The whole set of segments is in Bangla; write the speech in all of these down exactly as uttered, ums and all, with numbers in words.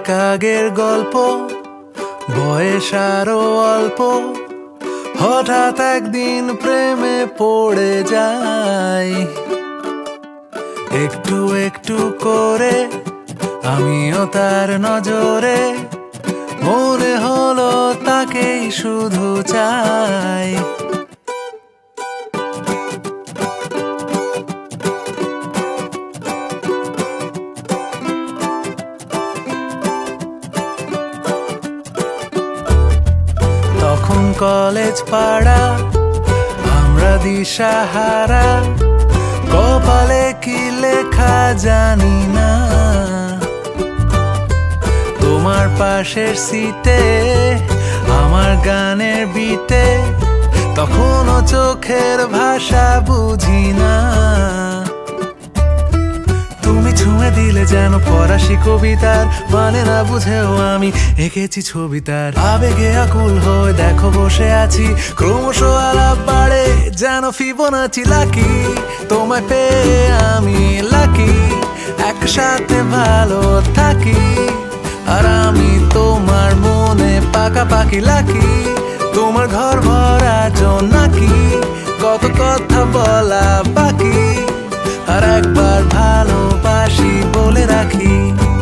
আগের গল্প, বয়স আরো অল্প, হঠাৎ একদিন প্রেমে পড়ে যায়। একটু একটু করে আমিও তার নজরে, মনে হলো তাকেই শুধু চাই। তখন কলেজ পাড়া, আমরা দিশাহারা, কপালে কি লেখা জানি না। তোমার পাশের সিটে আমার গানের বিটে, তখনও চোখের ভাষা বুঝি না। তুমি ছুঁয়ে দিলে যেন ফরাসি কবিতার মানে না বুঝেও আমি এঁকেছি ছবি তার। আবেগে আকুল হয়ে দেখো বসে আছি, ক্রমশ আলাপ বাড়ে যেন ফিবোনাচি লাকি। তোমায় পেয়ে আমি লাকি, একসাথে ভালো থাকি। আর আমি তোমার মনে পাকাপাকি লাকি, তোমার ঘর ভরা জোনাকি, কত কথা বলা বাকি। আর একবার ভালোবাসি বলে রাখি।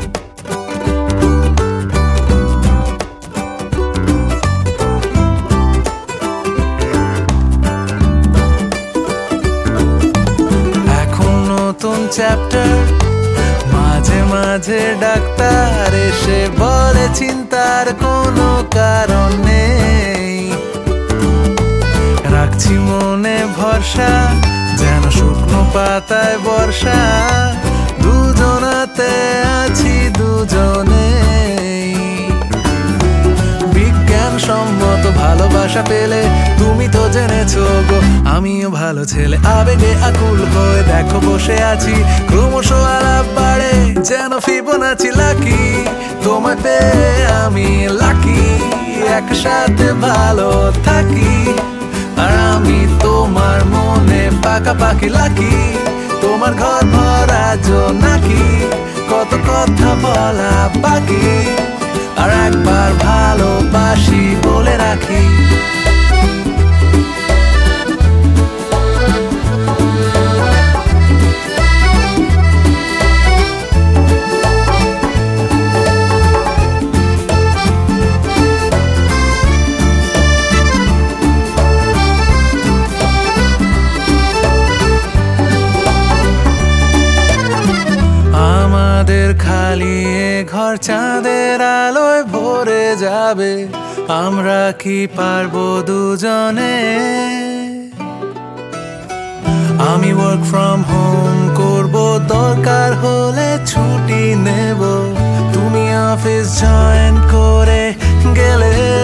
এখন নতুন চ্যাপ্টার, মাঝে মাঝে ডাক্তার এসে বলে চিন্তার কোনো কারণ নেই। রাখছি মনে ভরসা যেন শুকনো পাতায় বর্ষা, দুজনাতে আছি দুজনেই। বিজ্ঞান সম্মত ভালোবাসা পেলে তুমি তো জেনেছো গো, আমিও ভালো ছেলে। আবেগে আকুল হয়ে দেখো বসে আছি, ক্রমশ আলাপ বাড়ে যেন ফিবোনাচি লাকি। তোমায় পেয়ে আমি লাকি, একসাথে ভালো থাকি। আর আমি তোমার মনে পাকাপাকি লাকি, তোমার ঘর ভরা জোনাকি, কত কথা বলা বাকি। আর একবার ভালোবাসি বলে রাখি। আমাদের খালি এ ঘর চাঁদের আলোয় ভরে যাবে, আমরা কি পারবো দুজনে? আমি ওয়ার্ক ফ্রম হোম করব, দরকার হলে ছুটি নেব। তুমি অফিস জয়েন করে গেলে